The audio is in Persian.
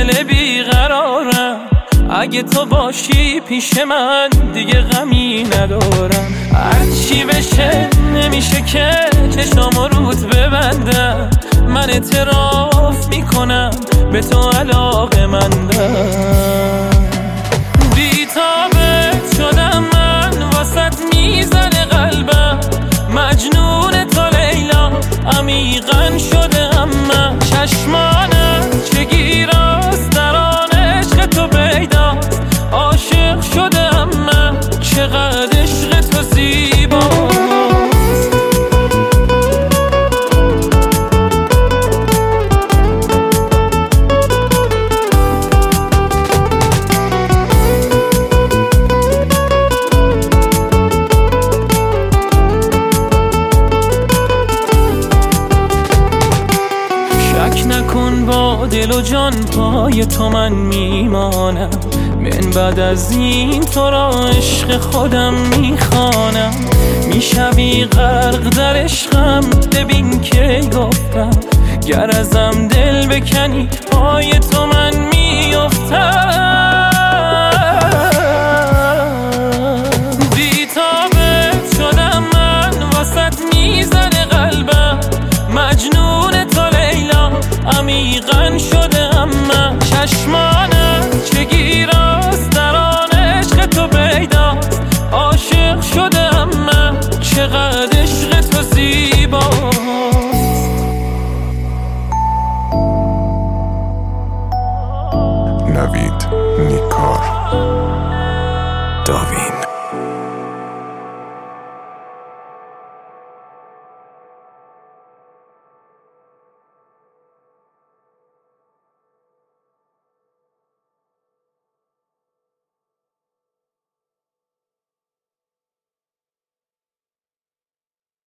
دل بیقرارم، اگه تو باشی پیش من دیگه غمی ندارم. هرچی بشه نمیشه که چشامو رود ببندم، من اعتراف میکنم به تو علاقه مندم. بی‌تابت شدم من واسط میزنه قلبم، مجنون تو لیلا عمیقا شدم من. چشمانت چه گیراست در آن عشق تو پیداست، عاشق شدم من چقدر عشق تو زیباست. نکن با دل و جان پای تو من میمانم، من بعد از این تو را عشق خودم میخوانم. میشوی غرق در عشقم ببین که گفتم، گر ازم دل بکنی پای تو من میافتم. بی‌تابت شدم من واسط میزنه قلبم، مجنون تو لیلا عمیقا شدم من. چشمانت چه گیراست در آن عشق تو پیداست، عاشق شدم من چقدر عشق تو زیباست. نوید نیکار، داوین.